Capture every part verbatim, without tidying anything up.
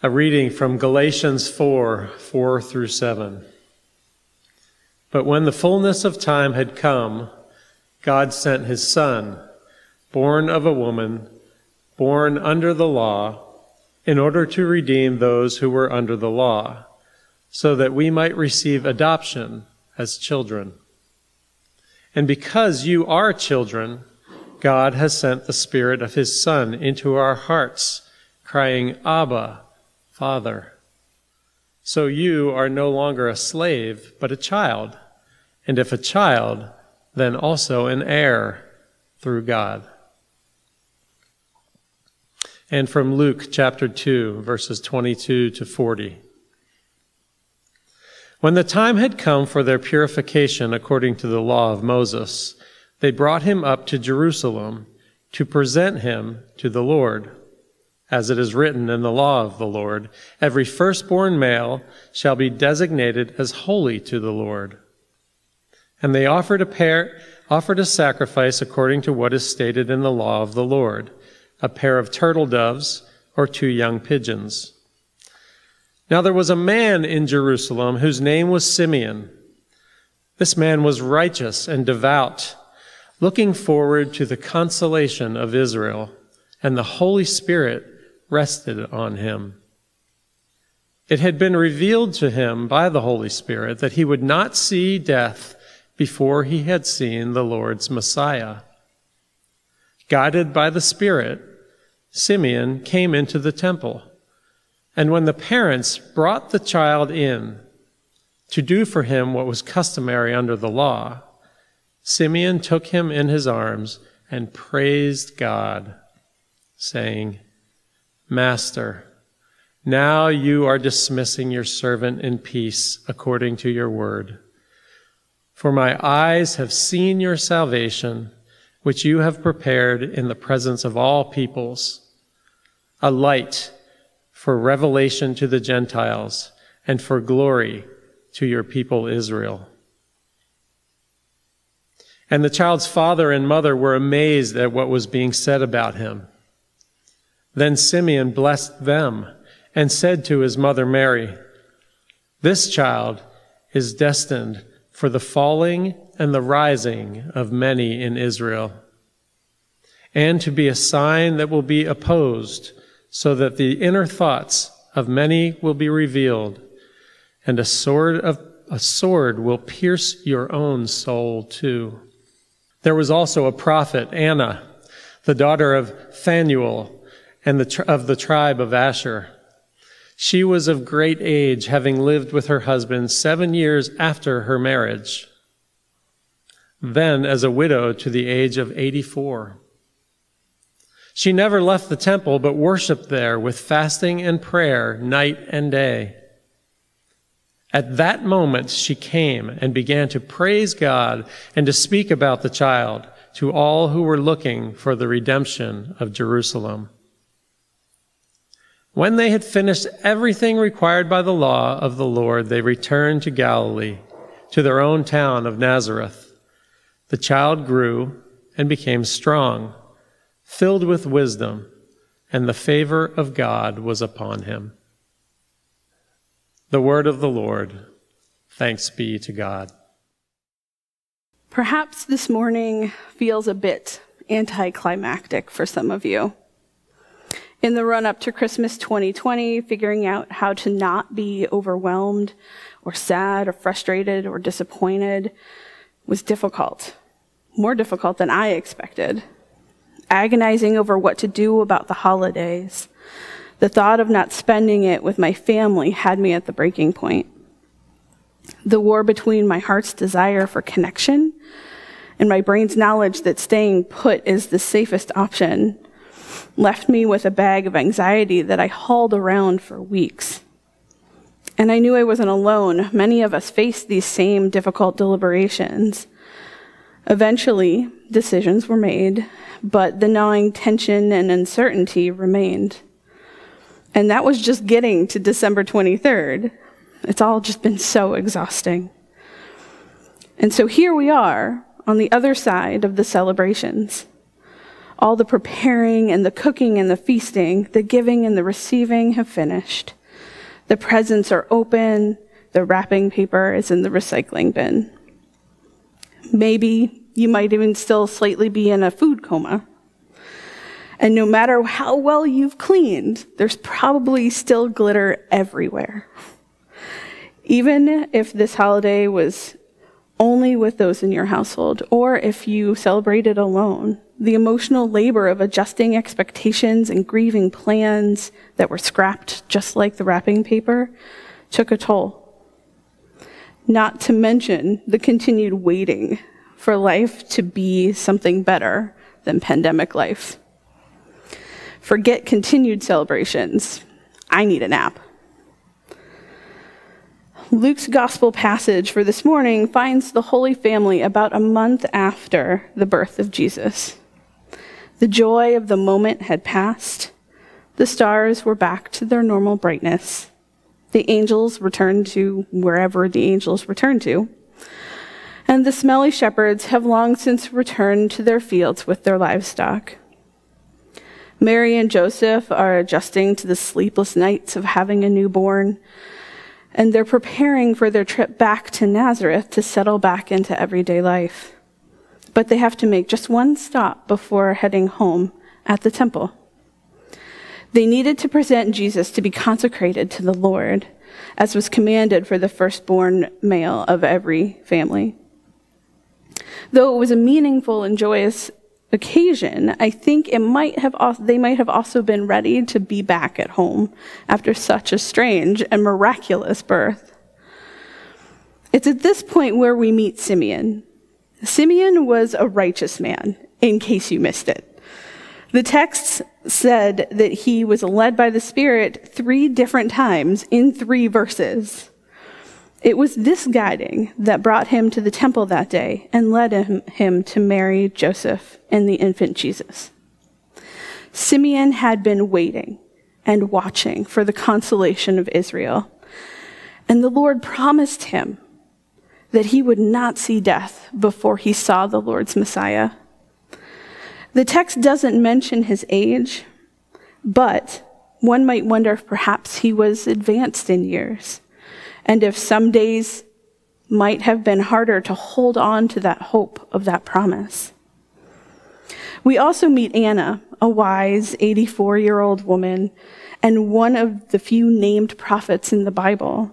A reading from Galatians four, four through seven. But when the fullness of time had come, God sent his Son, born of a woman, born under the law, in order to redeem those who were under the law, so that we might receive adoption as children. And because you are children, God has sent the Spirit of his Son into our hearts, crying, Abba, Father. So you are no longer a slave, but a child, and if a child, then also an heir through God. And from Luke chapter two, verses twenty-two to forty. When the time had come for their purification according to the law of Moses, they brought him up to Jerusalem to present him to the Lord. As it is written in the law of the Lord, every firstborn male shall be designated as holy to the Lord. And they offered a pair, offered a sacrifice according to what is stated in the law of the Lord, a pair of turtle doves or two young pigeons. Now there was a man in Jerusalem whose name was Simeon. This man was righteous and devout, looking forward to the consolation of Israel, and the Holy Spirit rested on him. It had been revealed to him by the Holy Spirit that he would not see death before he had seen the Lord's Messiah. Guided by the Spirit, Simeon came into the temple, and when the parents brought the child in to do for him what was customary under the law, Simeon took him in his arms and praised God, saying, Master, now you are dismissing your servant in peace according to your word. For my eyes have seen your salvation, which you have prepared in the presence of all peoples, a light for revelation to the Gentiles and for glory to your people Israel. And the child's father and mother were amazed at what was being said about him. Then Simeon blessed them and said to his mother Mary, This child is destined for the falling and the rising of many in Israel, and to be a sign that will be opposed, so that the inner thoughts of many will be revealed, and a sword of a sword will pierce your own soul too. There was also a prophet, Anna, the daughter of Phanuel, and the, of the tribe of Asher. She was of great age, having lived with her husband seven years after her marriage, then as a widow to the age of eighty-four. She never left the temple, but worshiped there with fasting and prayer night and day. At that moment she came and began to praise God and to speak about the child to all who were looking for the redemption of Jerusalem. When they had finished everything required by the law of the Lord, they returned to Galilee, to their own town of Nazareth. The child grew and became strong, filled with wisdom, and the favor of God was upon him. The word of the Lord. Thanks be to God. Perhaps this morning feels a bit anticlimactic for some of you. In the run-up to Christmas twenty twenty, figuring out how to not be overwhelmed or sad or frustrated or disappointed was difficult, more difficult than I expected. Agonizing over what to do about the holidays, the thought of not spending it with my family had me at the breaking point. The war between my heart's desire for connection and my brain's knowledge that staying put is the safest option left me with a bag of anxiety that I hauled around for weeks. And I knew I wasn't alone. Many of us face these same difficult deliberations. Eventually, decisions were made, but the gnawing tension and uncertainty remained. And that was just getting to December twenty-third. It's all just been so exhausting. And so here we are on the other side of the celebrations. All the preparing and the cooking and the feasting, the giving and the receiving have finished. The presents are open. The wrapping paper is in the recycling bin. Maybe you might even still slightly be in a food coma. And no matter how well you've cleaned, there's probably still glitter everywhere. Even if this holiday was only with those in your household, or if you celebrated alone, the emotional labor of adjusting expectations and grieving plans that were scrapped just like the wrapping paper took a toll. Not to mention the continued waiting for life to be something better than pandemic life. Forget continued celebrations. I need a nap. Luke's gospel passage for this morning finds the Holy Family about a month after the birth of Jesus. The joy of the moment had passed. The stars were back to their normal brightness. The angels returned to wherever the angels returned to. And the smelly shepherds have long since returned to their fields with their livestock. Mary and Joseph are adjusting to the sleepless nights of having a newborn, and they're preparing for their trip back to Nazareth to settle back into everyday life. But they have to make just one stop before heading home at the temple. They needed to present Jesus to be consecrated to the Lord, as was commanded for the firstborn male of every family. Though it was a meaningful and joyous occasion, I think it might have also, they might have also been ready to be back at home after such a strange and miraculous birth. It's at this point where we meet Simeon. Simeon was a righteous man, in case you missed it. The text said that he was led by the Spirit three different times in three verses. It was this guiding that brought him to the temple that day and led him, him to Mary, Joseph, and the infant Jesus. Simeon had been waiting and watching for the consolation of Israel, and the Lord promised him that he would not see death before he saw the Lord's Messiah. The text doesn't mention his age, but one might wonder if perhaps he was advanced in years, and if some days might have been harder to hold on to that hope of that promise. We also meet Anna, a wise eighty-four-year-old woman, and one of the few named prophets in the Bible.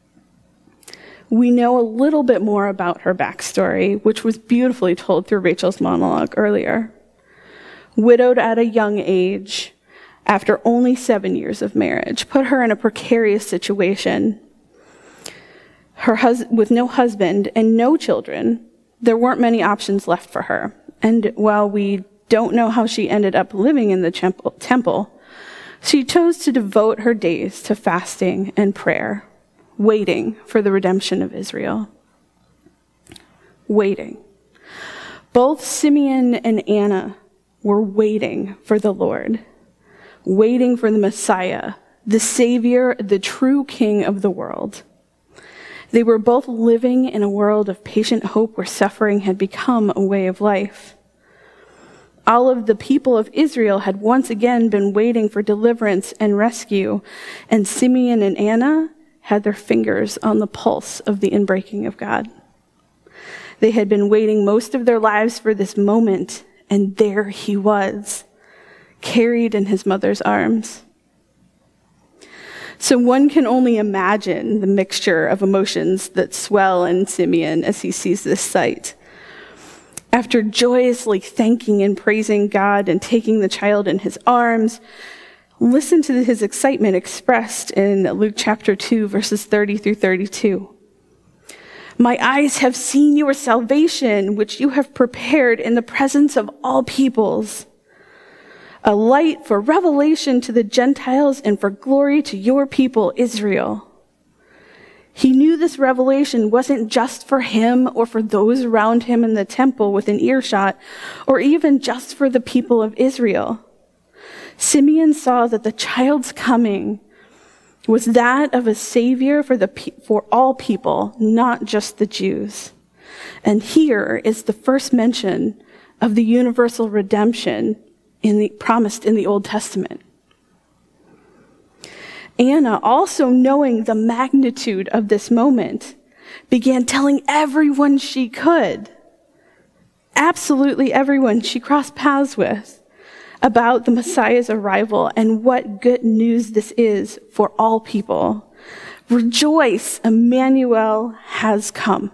We know a little bit more about her backstory, which was beautifully told through Rachel's monologue earlier. Widowed at a young age, after only seven years of marriage, put her in a precarious situation. Her hus- with no husband and no children, there weren't many options left for her. And while we don't know how she ended up living in the temple, temple, she chose to devote her days to fasting and prayer, waiting for the redemption of Israel. Waiting. Both Simeon and Anna were waiting for the Lord, waiting for the Messiah, the Savior, the true King of the world. They were both living in a world of patient hope where suffering had become a way of life. All of the people of Israel had once again been waiting for deliverance and rescue, and Simeon and Anna had their fingers on the pulse of the inbreaking of God. They had been waiting most of their lives for this moment, and there he was, carried in his mother's arms. So one can only imagine the mixture of emotions that swell in Simeon as he sees this sight. After joyously thanking and praising God and taking the child in his arms, listen to his excitement expressed in Luke chapter two, verses thirty through thirty-two. My eyes have seen your salvation, which you have prepared in the presence of all peoples, a light for revelation to the Gentiles and for glory to your people, Israel. He knew this revelation wasn't just for him or for those around him in the temple within earshot, or even just for the people of Israel. Simeon saw that the child's coming was that of a savior for the for all people, not just the Jews. And here is the first mention of the universal redemption in the promised in the Old Testament. Anna, also knowing the magnitude of this moment, began telling everyone she could, absolutely everyone she crossed paths with, about the Messiah's arrival and what good news this is for all people. Rejoice, Emmanuel has come.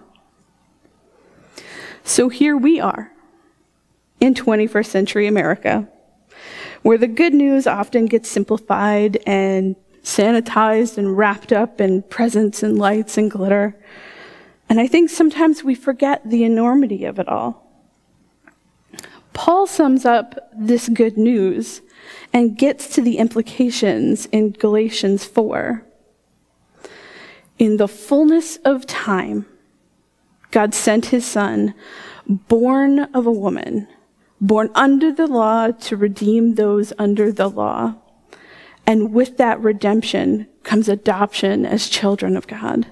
So here we are in twenty-first century America, where the good news often gets simplified and sanitized and wrapped up in presents and lights and glitter. And I think sometimes we forget the enormity of it all. Paul sums up this good news and gets to the implications in Galatians four. In the fullness of time, God sent his Son, born of a woman, born under the law to redeem those under the law. And with that redemption comes adoption as children of God.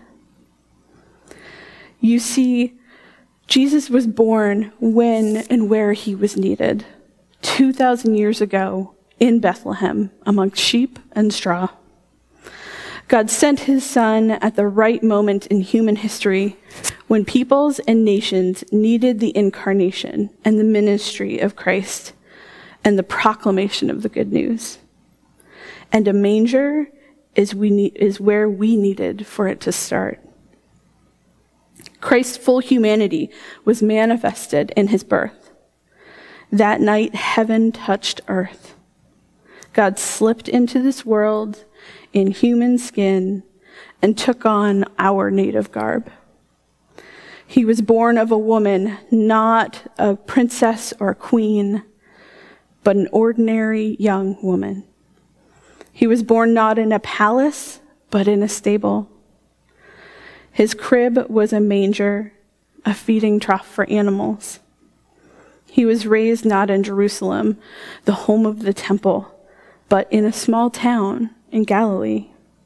You see, Jesus was born when and where he was needed, two thousand years ago in Bethlehem, amongst sheep and straw. God sent his Son at the right moment in human history when peoples and nations needed the incarnation and the ministry of Christ and the proclamation of the good news. And a manger is, we need, is where we needed for it to start. Christ's full humanity was manifested in his birth. That night, heaven touched earth. God slipped into this world in human skin and took on our native garb. He was born of a woman, not a princess or a queen, but an ordinary young woman. He was born not in a palace, but in a stable. His crib was a manger, a feeding trough for animals. He was raised not in Jerusalem, the home of the temple, but in a small town in Galilee.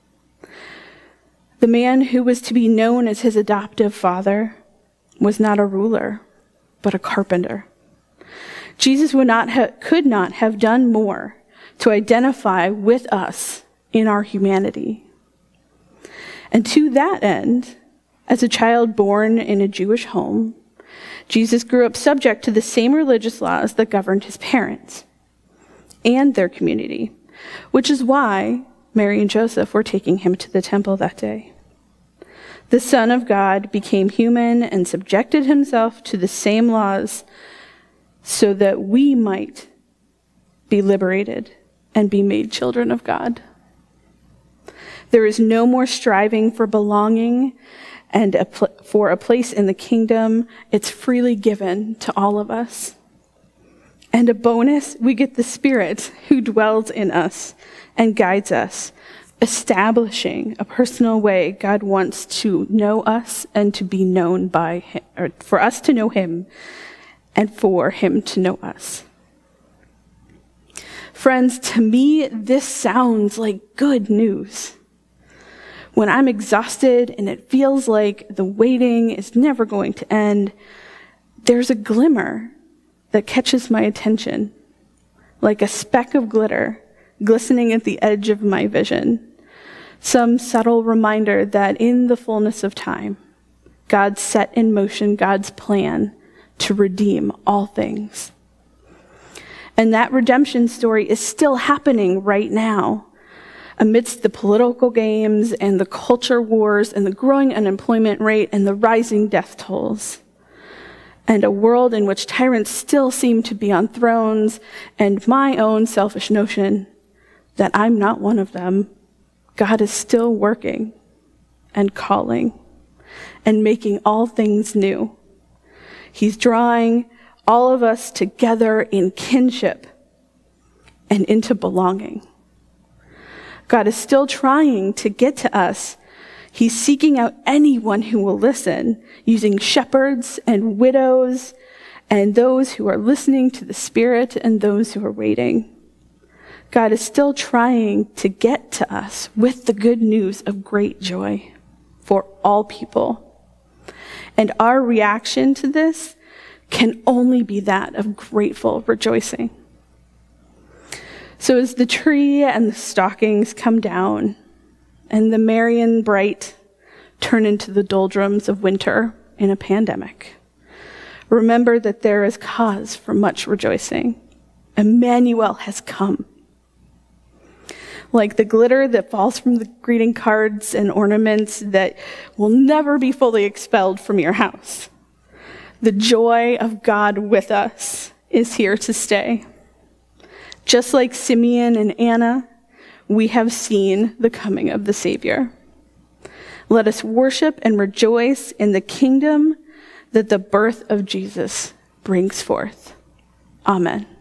The man who was to be known as his adoptive father was not a ruler, but a carpenter. Jesus would not ha- could not have done more to identify with us in our humanity. And to that end, as a child born in a Jewish home, Jesus grew up subject to the same religious laws that governed his parents and their community, which is why Mary and Joseph were taking him to the temple that day. The Son of God became human and subjected himself to the same laws so that we might be liberated and be made children of God. There is no more striving for belonging and a pl- for a place in the kingdom. It's freely given to all of us. And a bonus, we get the Spirit who dwells in us and guides us, establishing a personal way God wants to know us and to be known by him, or for us to know him and for him to know us. Friends, to me, this sounds like good news. When I'm exhausted and it feels like the waiting is never going to end, there's a glimmer that catches my attention, like a speck of glitter glistening at the edge of my vision. Some subtle reminder that in the fullness of time, God set in motion God's plan to redeem all things. And that redemption story is still happening right now, amidst the political games and the culture wars and the growing unemployment rate and the rising death tolls. And a world in which tyrants still seem to be on thrones, and my own selfish notion that I'm not one of them. God is still working and calling and making all things new. He's drawing all of us together in kinship and into belonging. God is still trying to get to us. He's seeking out anyone who will listen, using shepherds and widows and those who are listening to the Spirit and those who are waiting. God is still trying to get to us with the good news of great joy for all people. And our reaction to this can only be that of grateful rejoicing. So as the tree and the stockings come down, and the merry and bright turn into the doldrums of winter in a pandemic, remember that there is cause for much rejoicing. Emmanuel has come. Like the glitter that falls from the greeting cards and ornaments that will never be fully expelled from your house, the joy of God with us is here to stay. Just like Simeon and Anna, we have seen the coming of the Savior. Let us worship and rejoice in the kingdom that the birth of Jesus brings forth. Amen.